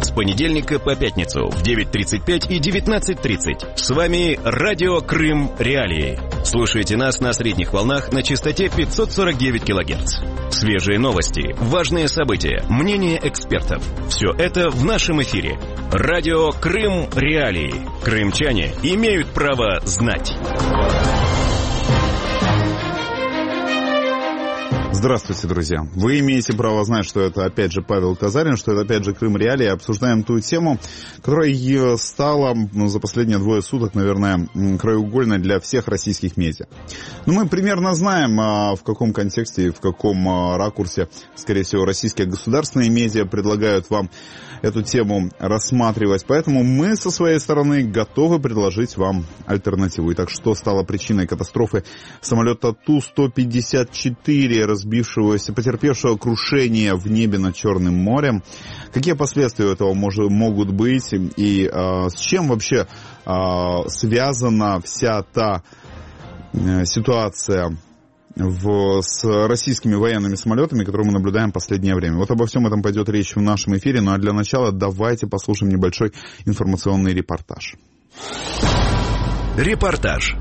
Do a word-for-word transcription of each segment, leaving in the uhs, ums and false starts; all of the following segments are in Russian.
с понедельника по пятницу в девять тридцать пять и девятнадцать тридцать. С вами Радио Крым Реалии. Слушайте нас на средних волнах на частоте пятьсот сорок девять килогерц. Свежие новости, важные события, мнения экспертов. Все это в нашем эфире. Радио Крым Реалии. Крымчане имеют право знать. Здравствуйте, друзья. Вы имеете право знать, что это опять же Павел Казарин, что это опять же Крым Реалии. Обсуждаем ту тему, которая стала ну, за последние двое суток, наверное, краеугольной для всех российских медиа. Но мы примерно знаем, в каком контексте и в каком ракурсе, скорее всего, российские государственные медиа предлагают вам эту тему рассматривать. Поэтому мы со своей стороны готовы предложить вам альтернативу. Итак, что стало причиной катастрофы самолета Ту сто пятьдесят четыре, разбившегося, потерпевшего крушение в небе над Черным морем? Какие последствия у этого может, могут быть? И э, с чем вообще э, связана вся та э, ситуация В, с российскими военными самолетами, которые мы наблюдаем в последнее время? Вот обо всем этом пойдет речь в нашем эфире. Ну а для начала давайте послушаем небольшой информационный репортаж. Репортаж.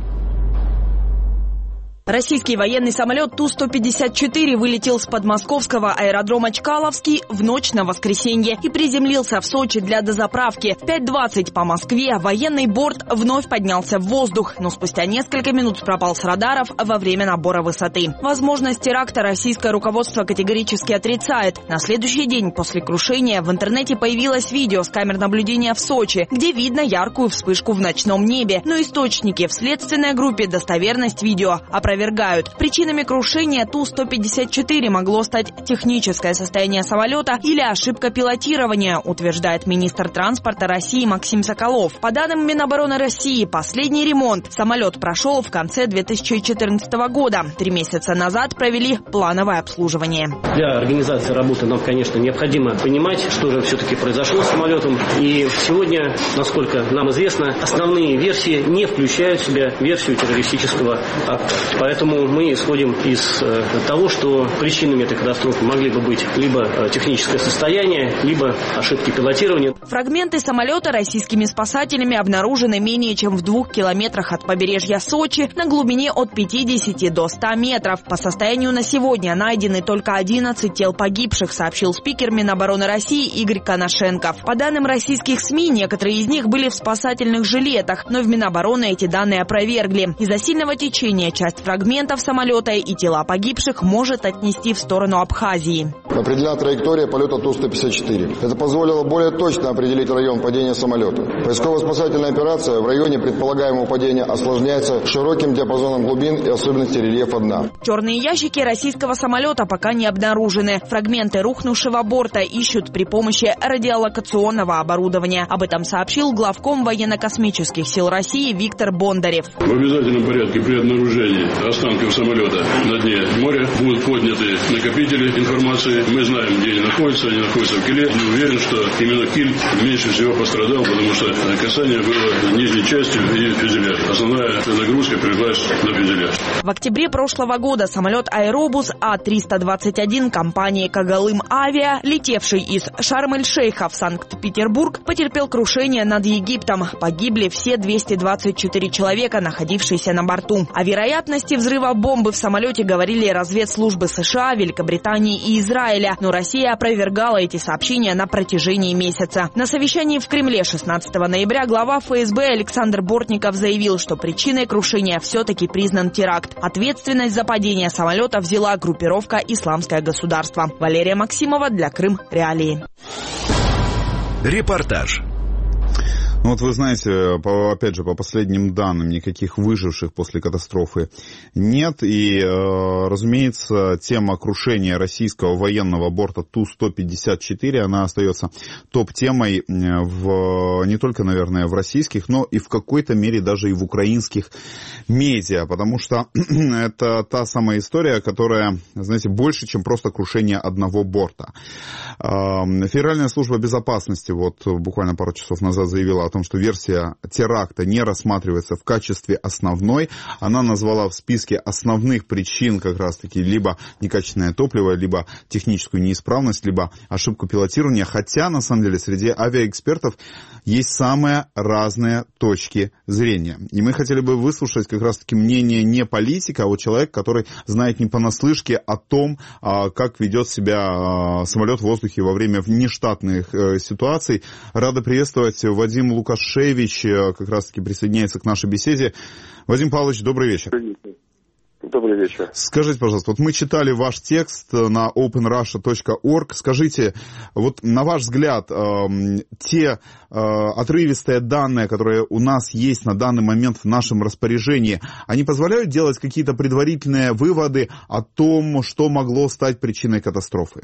Российский военный самолет Ту сто пятьдесят четыре вылетел с подмосковского аэродрома Чкаловский в ночь на воскресенье и приземлился в Сочи для дозаправки. В пять двадцать по Москве военный борт вновь поднялся в воздух, но спустя несколько минут пропал с радаров во время набора высоты. Возможность теракта российское руководство категорически отрицает. На следующий день после крушения в интернете появилось видео с камер наблюдения в Сочи, где видно яркую вспышку в ночном небе. Но источники в следственной группе достоверность видео опровергают. Причинами крушения Ту сто пятьдесят четыре могло стать техническое состояние самолета или ошибка пилотирования, утверждает министр транспорта России Максим Соколов. По данным Минобороны России, последний ремонт самолет прошел в конце две тысячи четырнадцатого года. Три месяца назад провели плановое обслуживание. Для организации работы нам, конечно, необходимо понимать, что же все-таки произошло с самолетом. И сегодня, насколько нам известно, основные версии не включают в себя версию террористического акта. Поэтому мы исходим из э, того, что причинами этой катастрофы могли бы быть либо э, техническое состояние, либо ошибки пилотирования. Фрагменты самолета российскими спасателями обнаружены менее чем в двух километрах от побережья Сочи на глубине от пятидесяти до ста метров. По состоянию на сегодня найдены только одиннадцать тел погибших, сообщил спикер Минобороны России Игорь Коношенков. По данным российских СМИ, некоторые из них были в спасательных жилетах, но в Минобороны эти данные опровергли. Из-за сильного течения часть фрагментов самолета и тела погибших может отнести в сторону Абхазии. Определена траектория полета Ту сто пятьдесят четыре. Это позволило более точно определить район падения самолета. Поисково-спасательная операция в районе предполагаемого падения осложняется широким диапазоном глубин и особенностей рельефа дна. Черные ящики российского самолета пока не обнаружены. Фрагменты рухнувшего борта ищут при помощи радиолокационного оборудования. Об этом сообщил главком военно-космических сил России Виктор Бондарев. В обязательном порядке при обнаружении останков самолета на дне моря будут подняты накопители информации. Мы знаем, где они находятся. Они находятся в киле. Не уверен, что именно киль меньше всего пострадал, потому что касание было нижней частью и фюзеляж. Основная нагрузка пришлась на фюзеляж. В октябре прошлого года самолет Аэробус А триста двадцать один компании Когалым Авиа, летевший из Шарм-эль-Шейха в Санкт-Петербург, потерпел крушение над Египтом. Погибли все двести двадцать четыре человека, находившиеся на борту. О вероятности взрыва бомбы в самолете говорили разведслужбы США, Великобритании и Израиля, но Россия опровергала эти сообщения на протяжении месяца. На совещании в Кремле шестнадцатого ноября глава ФСБ Александр Бортников заявил, что причиной крушения все-таки признан теракт. Ответственность за падение самолета взяла группировка «Исламское государство». Валерия Максимова для Крым Реалии. Репортаж. Ну вот вы знаете, по, опять же, по последним данным, никаких выживших после катастрофы нет. И, э, разумеется, тема крушения российского военного борта Ту сто пятьдесят четыре, она остается топ-темой в, не только, наверное, в российских, но и в какой-то мере даже и в украинских медиа. Потому что это та самая история, которая, знаете, больше, чем просто крушение одного борта. Э, Федеральная служба безопасности вот буквально пару часов назад заявила о о том, что версия теракта не рассматривается в качестве основной. Она назвала в списке основных причин как раз-таки либо некачественное топливо, либо техническую неисправность, либо ошибку пилотирования. Хотя, на самом деле, среди авиаэкспертов есть самые разные точки зрения. И мы хотели бы выслушать как раз-таки мнение не политика, а вот человека, который знает не понаслышке о том, как ведет себя самолет в воздухе во время внештатных ситуаций. Рада приветствовать. Вадим Лукашевич как раз-таки присоединяется к нашей беседе. Вадим Павлович, добрый вечер. Добрый вечер. Скажите, пожалуйста, вот мы читали ваш текст на open russia точка org. Скажите, вот на ваш взгляд, э, те э, отрывистые данные, которые у нас есть на данный момент в нашем распоряжении, они позволяют делать какие-то предварительные выводы о том, что могло стать причиной катастрофы?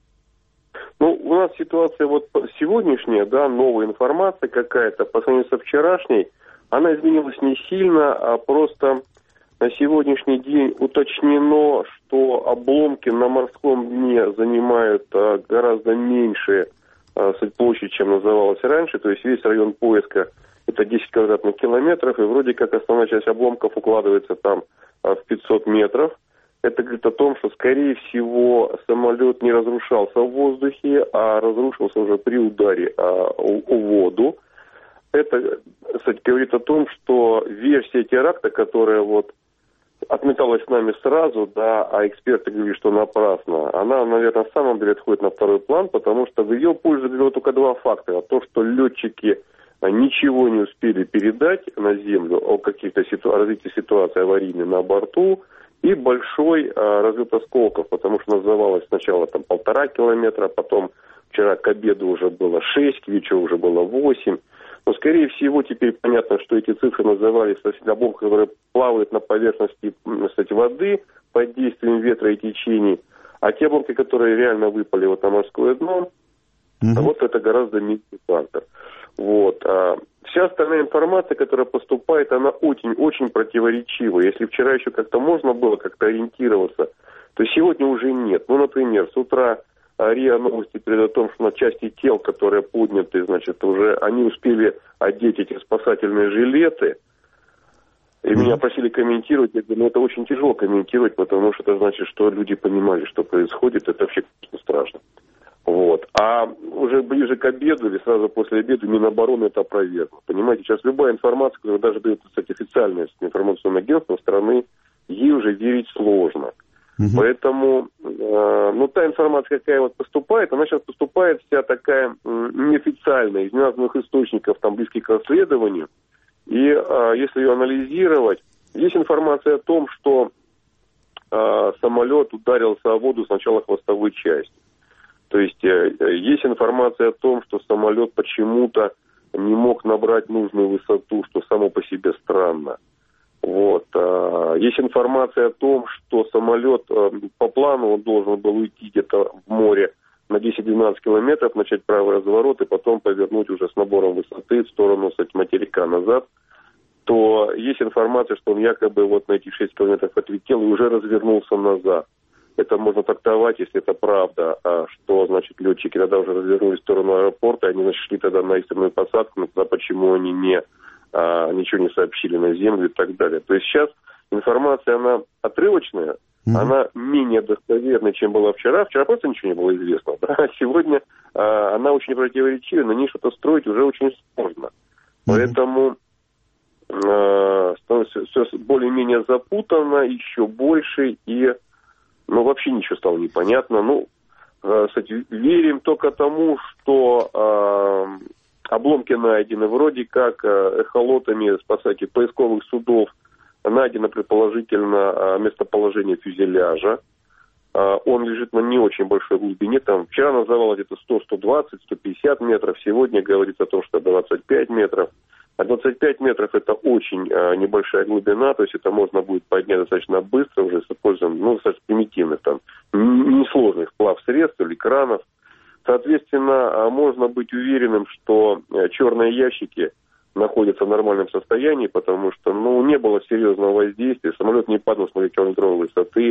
Ну, у нас ситуация вот сегодняшняя, да, новая информация какая-то, по сравнению со вчерашней, она изменилась не сильно, а просто... На сегодняшний день уточнено, что обломки на морском дне занимают а, гораздо меньше а, площадь, чем называлось раньше. То есть весь район поиска это десять квадратных километров, и вроде как основная часть обломков укладывается там а, в пятьсот метров. Это говорит о том, что, скорее всего, самолет не разрушался в воздухе, а разрушился уже при ударе а, о, о воду. Это, кстати, говорит о том, что версия теракта, которая вот отметалась с нами сразу, да, а эксперты говорили, что напрасно, она, наверное, в самом деле отходит на второй план, потому что в ее пользу говорило только два фактора. То, что летчики ничего не успели передать на землю о каких-то ситу... развитии ситуации аварийной на борту, и большой а, разрыв осколков, потому что называлось сначала там полтора километра, потом вчера к обеду уже было шесть, к вечеру уже было восемь. Но, скорее всего, теперь понятно, что эти цифры назывались обломки, которые плавают на поверхности, кстати, воды под действием ветра и течений, а те обломки, которые реально выпали вот на морское дно, mm-hmm. вот это гораздо меньший фактор. Вот. А вся остальная информация, которая поступает, она очень-очень противоречива. Если вчера еще как-то можно было как-то ориентироваться, то сегодня уже нет. Ну, например, с утра РИА Новости передают о том, что на части тел, которые подняты, значит, уже они успели одеть эти спасательные жилеты. И mm-hmm. меня просили комментировать. Я говорю, ну это очень тяжело комментировать, потому что это значит, что люди понимали, что происходит. Это вообще страшно. Вот. А уже ближе к обеду или сразу после обеда Минобороны это опровергло. Понимаете, сейчас любая информация, которая даже дает, кстати, официальное информационное агентство страны, ей уже верить сложно. Uh-huh. Поэтому, э, ну, та информация, какая вот поступает, она сейчас поступает вся такая э, неофициальная, из неназванных источников, там, близких к расследованию. И э, если ее анализировать, есть информация о том, что э, самолет ударился о воду сначала хвостовой части. То есть э, есть информация о том, что самолет почему-то не мог набрать нужную высоту, что само по себе странно. Вот. Есть информация о том, что самолет по плану он должен был уйти где-то в море на десять-двенадцать километров, начать правый разворот и потом повернуть уже с набором высоты в сторону, кстати, материка назад. То есть информация, что он якобы вот на эти шесть километров отлетел и уже развернулся назад. Это можно трактовать, если это правда, что, значит, летчики тогда уже развернулись в сторону аэропорта, они, значит, шли тогда на экстренную посадку, но тогда почему они не... А, ничего не сообщили на землю и так далее. То есть сейчас информация, она отрывочная, mm-hmm. она менее достоверная, чем была вчера. Вчера просто ничего не было известно. Да? А сегодня а, она очень противоречивая, на ней что-то строить уже очень сложно. Mm-hmm. Поэтому а, становится все более-менее запутанно, еще больше, и ну, вообще ничего стало непонятно. Ну, а, кстати, верим только тому, что... А, обломки найдены, вроде как эхолотами спасателей поисковых судов найдено предположительно местоположение фюзеляжа. Он лежит на не очень большой глубине. Там вчера называлось где-то сто, сто двадцать, сто пятьдесят метров. Сегодня говорится о том, что двадцать пять метров. А двадцать пять метров это очень небольшая глубина, то есть это можно будет поднять достаточно быстро, уже с использованием, ну, достаточно примитивных, там, несложных плавсредств или кранов. Соответственно, можно быть уверенным, что черные ящики находятся в нормальном состоянии, потому что, ну, не было серьезного воздействия, самолет не падал с многокилометровой высоты,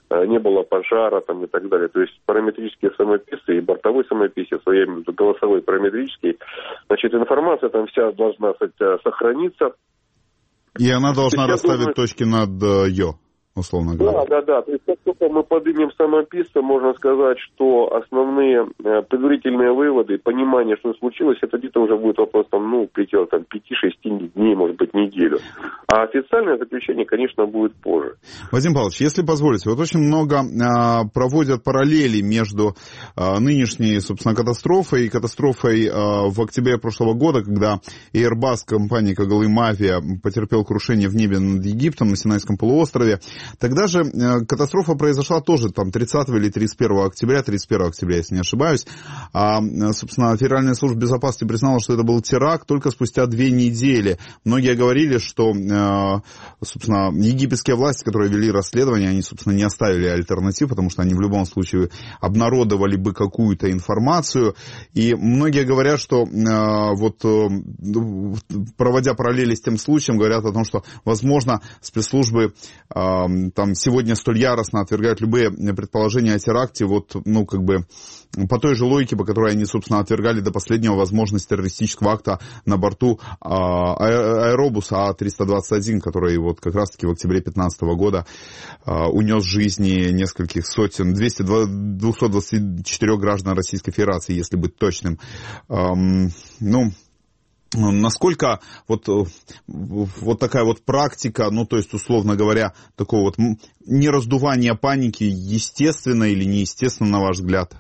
не было пожара там, и так далее. То есть параметрические самописы и бортовой самописец, я имею в виду голосовой параметрический, значит, информация там вся должна сохраниться. И она должна есть, расставить думаю... точки над «ё», условно говоря. Да, да, да. То есть, как только мы поднимем самописца, можно сказать, что основные э, предварительные выводы, понимание, что случилось, это где-то уже будет вопрос там, ну, притер, там, пяти-шести дней, может быть, неделю. А официальное заключение, конечно, будет позже. Вадим Павлович, если позволите, вот очень много э, проводят параллели между э, нынешней, собственно, катастрофой и катастрофой э, в октябре прошлого года, когда Airbus компании Когалым Авиа потерпел крушение в небе над Египтом на Синайском полуострове. Тогда же э, катастрофа произошла тоже там тридцатого или тридцать первого октября, тридцать первого октября, если не ошибаюсь. А, собственно, Федеральная служба безопасности признала, что это был теракт только спустя две недели. Многие говорили, что, э, собственно, египетские власти, которые вели расследование, они, собственно, не оставили альтернатив, потому что они в любом случае обнародовали бы какую-то информацию. И многие говорят, что э, вот э, проводя параллели с тем случаем, говорят о том, что, возможно, спецслужбы э, там сегодня столь яростно отвергают любые предположения о теракте, вот, ну, как бы, по той же логике, по которой они, собственно, отвергали до последнего возможность террористического акта на борту а, аэробуса А триста двадцать один, который вот как раз-таки в октябре две тысячи пятнадцатого года а, унес жизни нескольких сотен, двухсот двадцати четырёх граждан Российской Федерации, если быть точным. А, ну... Насколько вот, вот такая вот практика, ну, то есть, условно говоря, такого вот нераздувания паники, естественно или неестественно, на ваш взгляд?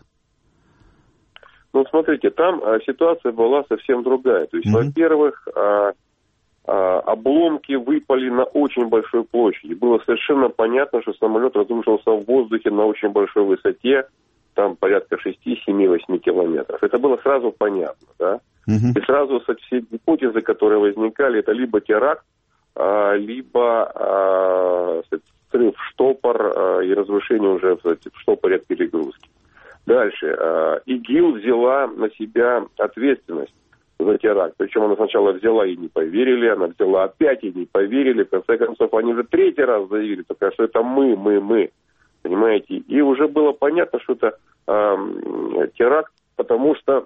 Ну, смотрите, там а, ситуация была совсем другая. То есть, mm-hmm. во-первых, а, а, обломки выпали на очень большой площади. Было совершенно понятно, что самолет разрушился в воздухе на очень большой высоте, там порядка шесть-семь-восемь километров. Это было сразу понятно, да? Uh-huh. И сразу все гипотезы, которые возникали, это либо теракт, а, либо а, срыв в штопор а, и разрушение уже в, в штопоре от перегрузки. Дальше. А, ИГИЛ взяла на себя ответственность за теракт. Причем она сначала взяла и не поверили, она взяла опять и не поверили. В конце концов, они уже третий раз заявили, только что это мы, мы, мы. Понимаете? И уже было понятно, что это а, теракт, потому что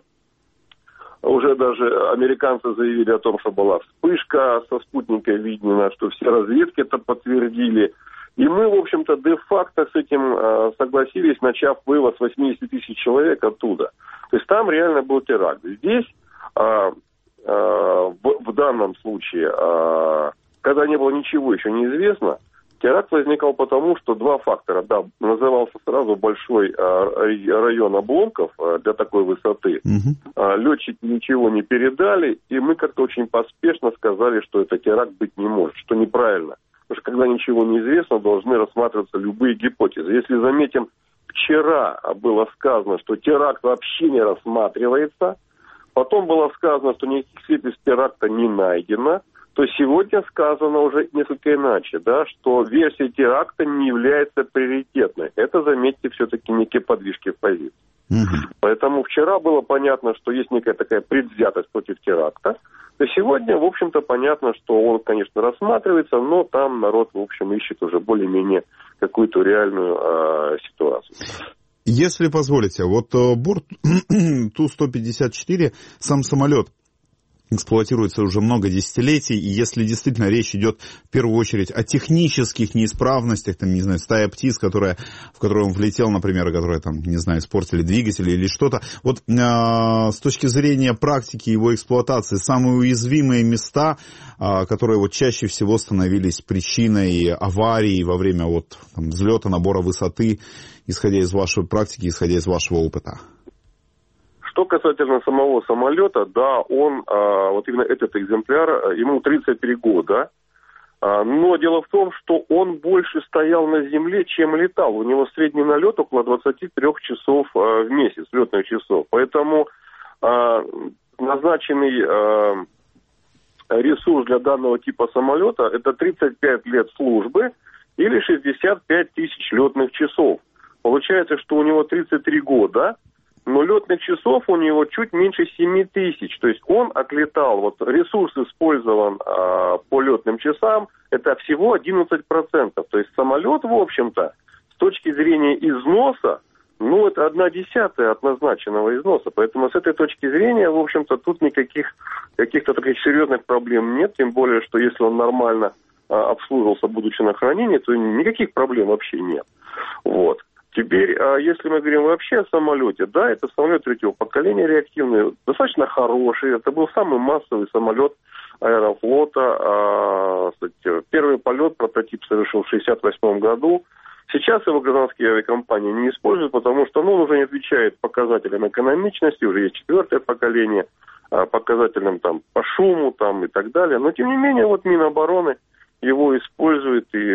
уже даже американцы заявили о том, что была вспышка со спутника видно, что все разведки это подтвердили. И мы, в общем-то, де-факто с этим э, согласились, начав вывоз восемьдесят тысяч человек оттуда. То есть там реально был теракт. Здесь, э, э, в, в данном случае, э, когда не было ничего еще неизвестно, теракт возникал потому, что два фактора. Да, назывался сразу большой а, район обломков а, для такой высоты. Uh-huh. А, летчики ничего не передали, и мы как-то очень поспешно сказали, что это теракт быть не может, что неправильно. Потому что когда ничего не известно, должны рассматриваться любые гипотезы. Если заметим, вчера было сказано, что теракт вообще не рассматривается, потом было сказано, что никаких следов теракта не найдено, то сегодня сказано уже несколько иначе, да, что версия теракта не является приоритетной. Это, заметьте, все-таки некие подвижки в позиции. Угу. Поэтому вчера было понятно, что есть некая такая предвзятость против теракта. То сегодня, в общем-то, понятно, что он, конечно, рассматривается, но там народ, в общем, ищет уже более-менее какую-то реальную э, ситуацию. Если позволите, вот борт Ту сто пятьдесят четыре, сам самолет, эксплуатируется уже много десятилетий, и если действительно речь идет в первую очередь о технических неисправностях, там, не знаю, стая птиц, которая, в которую он влетел, например, которая, там, не знаю, испортили двигатели или что-то, вот э, с точки зрения практики его эксплуатации, самые уязвимые места, э, которые вот чаще всего становились причиной аварий во время вот, там, взлета, набора высоты, исходя из вашей практики, исходя из вашего опыта? Что касательно самого самолета, да, он, а, вот именно этот экземпляр, ему тридцать три года, а, но дело в том, что он больше стоял на земле, чем летал. У него средний налет около двадцать три часов а, в месяц, летных часов. Поэтому а, назначенный а, ресурс для данного типа самолета это тридцать пять лет службы или шестьдесят пять тысяч летных часов. Получается, что у него тридцать три года, но летных часов у него чуть меньше семь тысяч. То есть он отлетал, вот ресурс использован а, по летным часам, это всего одиннадцать процентов. То есть самолет, в общем-то, С точки зрения износа, ну, это одна десятая от назначенного износа. Поэтому с этой точки зрения, в общем-то, тут никаких каких-то таких серьезных проблем нет. Тем более, что если он нормально а, обслуживался, будучи на хранении, то никаких проблем вообще нет. Вот. Теперь, а, если мы говорим вообще о самолете, да, это самолет третьего поколения реактивный, достаточно хороший. Это был самый массовый самолет Аэрофлота. А, кстати, первый полет, прототип совершил в шестьдесят восьмом году. Сейчас его гражданские авиакомпании не используют, потому что ну, он уже не отвечает показателям экономичности, уже есть четвертое поколение, показателям там, по шуму там, и так далее. Но, тем не менее, вот Минобороны его использует. И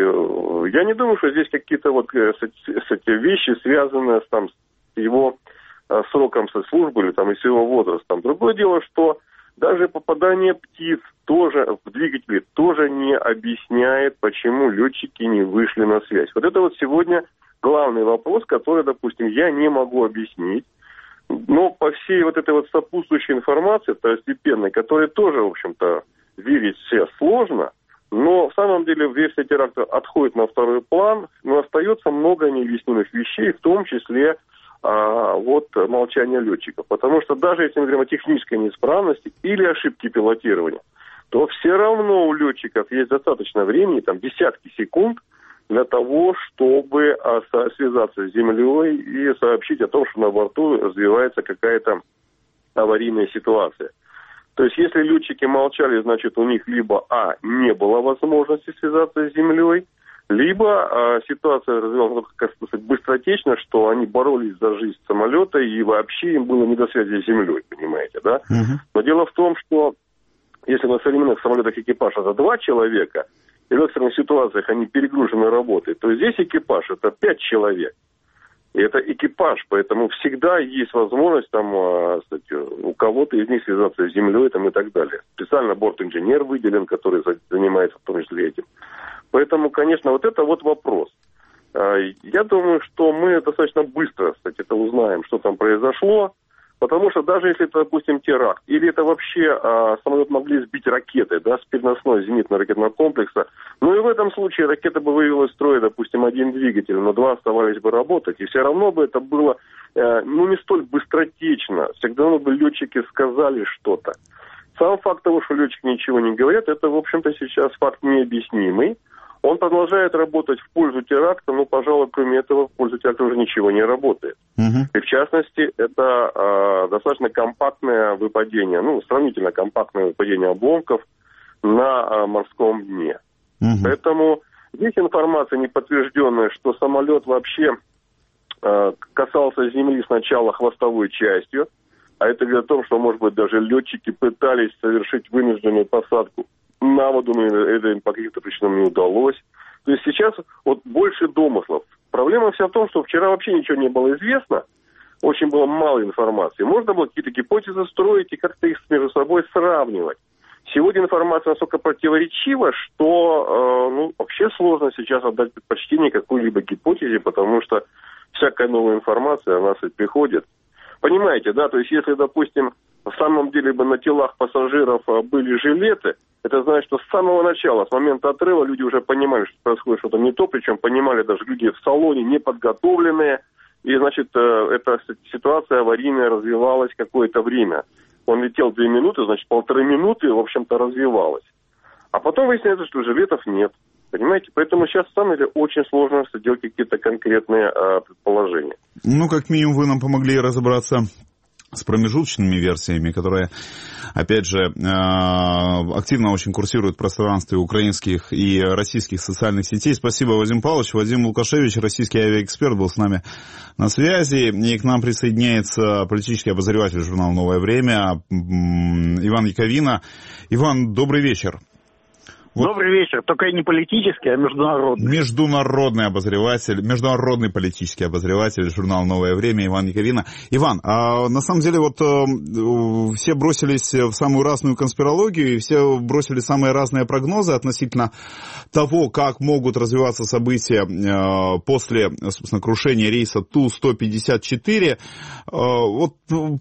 я не думаю, что здесь какие-то вот эти вещи, связанные с, там, с его сроком со службы или там, и с его возрастом. Другое дело, что даже попадание птиц тоже в двигатели тоже не объясняет, почему летчики не вышли на связь. Вот это вот сегодня главный вопрос, который, допустим, я не могу объяснить. Но по всей вот этой вот сопутствующей информации, второстепенной, которой тоже, в общем-то, верить все сложно, но в самом деле версия теракта отходит на второй план, но остается много необъяснимых вещей, в том числе а, вот молчание летчиков. Потому что даже если мы говорим о технической неисправности или ошибке пилотирования, то все равно у летчиков есть достаточно времени, там десятки секунд, для того, чтобы а, связаться с землей и сообщить о том, что на борту развивается какая-то аварийная ситуация. То есть, если летчики молчали, значит, у них либо, а, не было возможности связаться с землей, либо а, ситуация развивалась, как сказать, быстротечно, что они боролись за жизнь самолета, и вообще им было не до связи с землей, понимаете, да? Uh-huh. Но дело в том, что если на современных самолетах экипаж это два человека, и в экстренных ситуациях они перегружены работой, то здесь экипаж это пять человек. И это экипаж, поэтому всегда есть возможность там, кстати, у кого-то из них связаться с землей там, и так далее. Специально борт-инженер выделен, который занимается в том числе этим. Поэтому, конечно, вот это вот вопрос. Я думаю, что мы достаточно быстро, кстати, это узнаем, что там произошло. Потому что даже если это, допустим, теракт, или это вообще а, самолет могли сбить ракеты, да, с переносной зенитно-ракетного комплекса, ну и в этом случае ракета бы вывела из строя, допустим, один двигатель, но два оставались бы работать, и все равно бы это было, э, ну, не столь быстротечно, всегда равно бы летчики сказали что-то. Сам факт того, что летчики ничего не говорят, это, в общем-то, сейчас факт необъяснимый. Он продолжает работать в пользу теракта, но, пожалуй, кроме этого, в пользу теракта уже ничего не работает. Uh-huh. И, в частности, это э, достаточно компактное выпадение, ну, сравнительно компактное выпадение обломков на э, морском дне. Uh-huh. Поэтому здесь информация неподтвержденная, что самолет вообще э, касался земли сначала хвостовой частью, а это говорит о том, что, может быть, даже летчики пытались совершить вынужденную посадку на воду, но это им по каким-то причинам не удалось. То есть сейчас вот больше домыслов. Проблема вся в том, что вчера вообще ничего не было известно, очень было мало информации. Можно было какие-то гипотезы строить и как-то их между собой сравнивать. Сегодня информация настолько противоречива, что э, ну, вообще сложно сейчас отдать предпочтение какой-либо гипотезе, потому что всякая новая информация, она приходит. Понимаете, да, то есть если, допустим, в самом деле бы на телах пассажиров были жилеты, это значит, что с самого начала, с момента отрыва, люди уже понимали, что происходит что-то не то, причем понимали даже люди в салоне неподготовленные, и, значит, эта ситуация аварийная развивалась какое-то время. Он летел две минуты, значит, полторы минуты, в общем-то, развивалась. А потом выясняется, что жилетов нет. Понимаете? Поэтому сейчас, на самом деле, очень сложно делать какие-то конкретные а, предположения. Ну, как минимум, вы нам помогли разобраться с промежуточными версиями, которые, опять же, активно очень курсируют в пространстве украинских и российских социальных сетей. Спасибо, Вадим Павлович. Вадим Лукашевич, российский авиаэксперт, был с нами на связи. И к нам присоединяется политический обозреватель журнала «Новое время» Иван Яковина. Иван, добрый вечер. Вот. Добрый вечер, только не политический, а международный. Международный обозреватель, международный политический обозреватель журнала «Новое время» Иван Яковина. Иван, а на самом деле вот э, все бросились в самую разную конспирологию, и все бросили самые разные прогнозы относительно того, как могут развиваться события э, после, собственно, крушения рейса Ту сто пятьдесят четыре. Э, вот,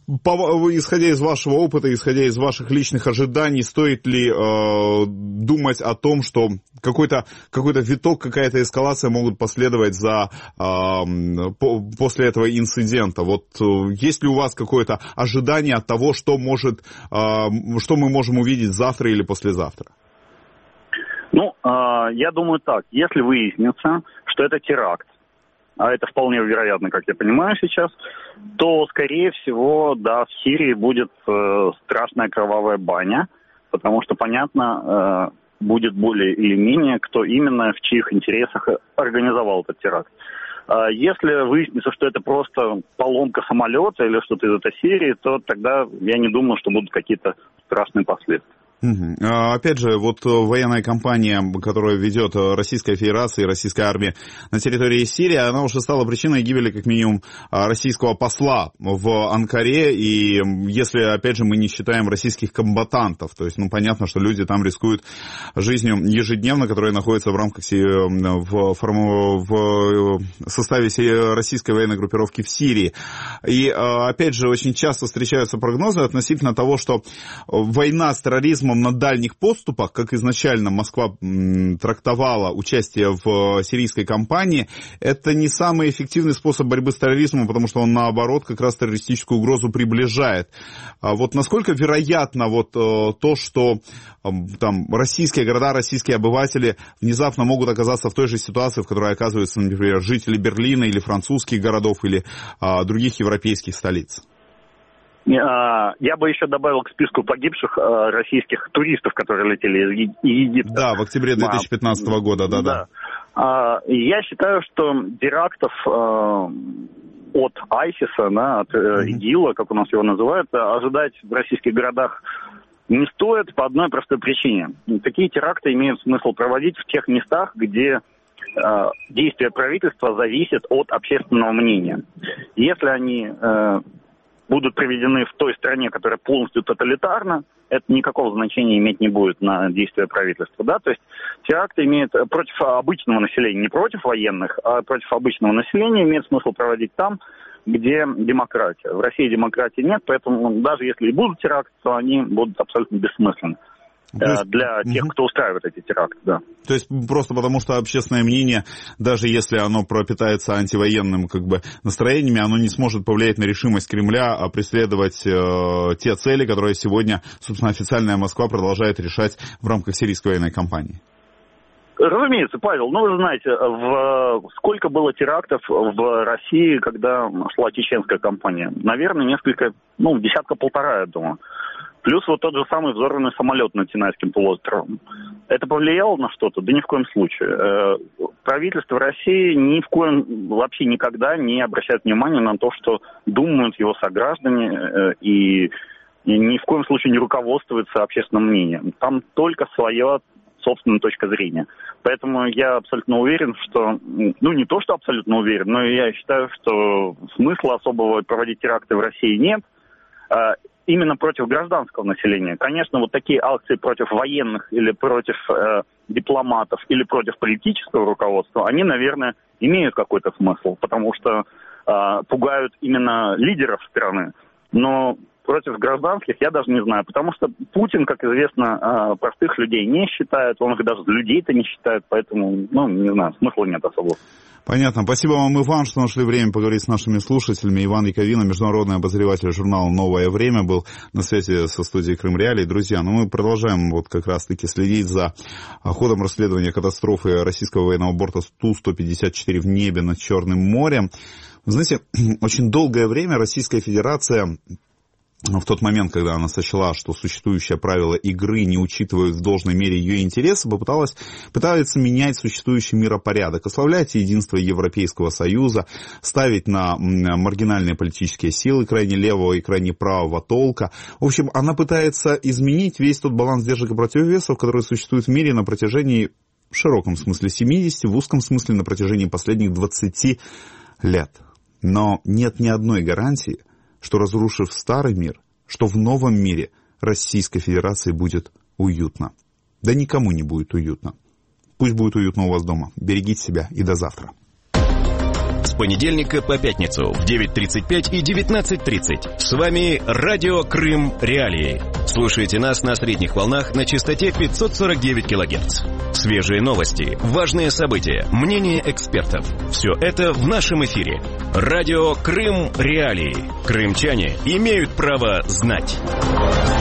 по, исходя из вашего опыта, исходя из ваших личных ожиданий, стоит ли э, думать думать о том, что какой-то, какой-то виток, какая-то эскалация могут последовать за, э, по, после этого инцидента? Вот э, есть ли у вас какое-то ожидание от того, что может, э, что мы можем увидеть завтра или послезавтра? Ну, э, я думаю так, если выяснится, что это теракт, а это вполне вероятно, как я понимаю сейчас, то, скорее всего, да, в Сирии будет э, страшная кровавая баня, потому что, понятно, э, будет более или менее, кто именно, в чьих интересах организовал этот теракт. Э, если выяснится, что это просто поломка самолета или что-то из этой серии, то тогда я не думаю, что будут какие-то страшные последствия. Угу. Опять же, вот военная кампания, которую ведет Российская Федерация и Российская армия на территории Сирии, она уже стала причиной гибели, как минимум, российского посла в Анкаре, и если, опять же, мы не считаем российских комбатантов, то есть, ну, понятно, что люди там рискуют жизнью ежедневно, которые находятся в рамках, в, в составе российской военной группировки в Сирии. И, опять же, очень часто встречаются прогнозы относительно того, что война с терроризмом на дальних поступах, как изначально Москва трактовала участие в сирийской кампании, это не самый эффективный способ борьбы с терроризмом, потому что он, наоборот, как раз террористическую угрозу приближает. А вот насколько вероятно вот то, что там российские города, российские обыватели внезапно могут оказаться в той же ситуации, в которой оказываются, например, жители Берлина или французских городов или а, других европейских столиц? Я бы еще добавил к списку погибших российских туристов, которые летели из Египта. Да, в октябре две тысячи пятнадцатого года, да-да. Да. Я считаю, что терактов от Айсиса, да, от ИГИЛа, как у нас его называют, ожидать в российских городах не стоит по одной простой причине. Такие теракты имеют смысл проводить в тех местах, где действие правительства зависит от общественного мнения. Если они будут проведены в той стране, которая полностью тоталитарна, это никакого значения иметь не будет на действия правительства. Да? То есть теракты имеют против обычного населения, не против военных, а против обычного населения имеет смысл проводить там, где демократия. В России демократии нет, поэтому даже если и будут теракты, то они будут абсолютно бессмысленны. Есть, для тех, угу. кто устраивает эти теракты, да. То есть просто потому, что общественное мнение, даже если оно пропитается антивоенным как бы настроениями, оно не сможет повлиять на решимость Кремля преследовать э, те цели, которые сегодня, собственно, официальная Москва продолжает решать в рамках сирийской военной кампании. Разумеется, Павел, ну вы знаете, в... сколько было терактов в России, когда шла чеченская кампания? Наверное, несколько, ну, десятка-полтора, я думаю. Плюс вот тот же самый взорванный самолет над Синайским полуостровом. Это повлияло на что-то? Да ни в коем случае. Правительство России ни в коем, вообще никогда не обращает внимания на то, что думают его сограждане, и, и ни в коем случае не руководствуется общественным мнением. Там только своя собственная точка зрения. Поэтому я абсолютно уверен, что... Ну, не то, что абсолютно уверен, но я считаю, что смысла особого проводить теракты в России нет. Именно против гражданского населения. Конечно, вот такие акции против военных или против э, дипломатов или против политического руководства, они, наверное, имеют какой-то смысл, потому что э, пугают именно лидеров страны. Но против гражданских я даже не знаю, потому что Путин, как известно, э, простых людей не считает, он их даже людей-то не считает, поэтому, ну, не знаю, смысла нет особого. Понятно. Спасибо вам, Иван, что нашли время поговорить с нашими слушателями. Иван Яковина, международный обозреватель журнала «Новое время», был на связи со студией Крым Реалии. Друзья, ну мы продолжаем вот как раз-таки следить за ходом расследования катастрофы российского военного борта Ту сто пятьдесят четыре в небе над Черным морем. Вы знаете, очень долгое время Российская Федерация... В тот момент, когда она сочла, что существующие правила игры не учитывают в должной мере ее интересы, попыталась, пытается менять существующий миропорядок, ослаблять единство Европейского Союза, ставить на маргинальные политические силы крайне левого и крайне правого толка. В общем, она пытается изменить весь тот баланс сдержек и противовесов, который существует в мире на протяжении, в широком смысле, семидесяти, в узком смысле на протяжении последних двадцати лет. Но нет ни одной гарантии, что, разрушив старый мир, что в новом мире Российской Федерации будет уютно. Да никому не будет уютно. Пусть будет уютно у вас дома. Берегите себя и до завтра. С понедельника по пятницу в девять тридцать пять и девятнадцать тридцать. С вами Радио Крым Реалии. Слушайте нас на средних волнах на частоте пятьсот сорок девять килогерц. Свежие новости, важные события, мнения экспертов. Все это в нашем эфире. Радио Крым Реалии. Крымчане имеют право знать.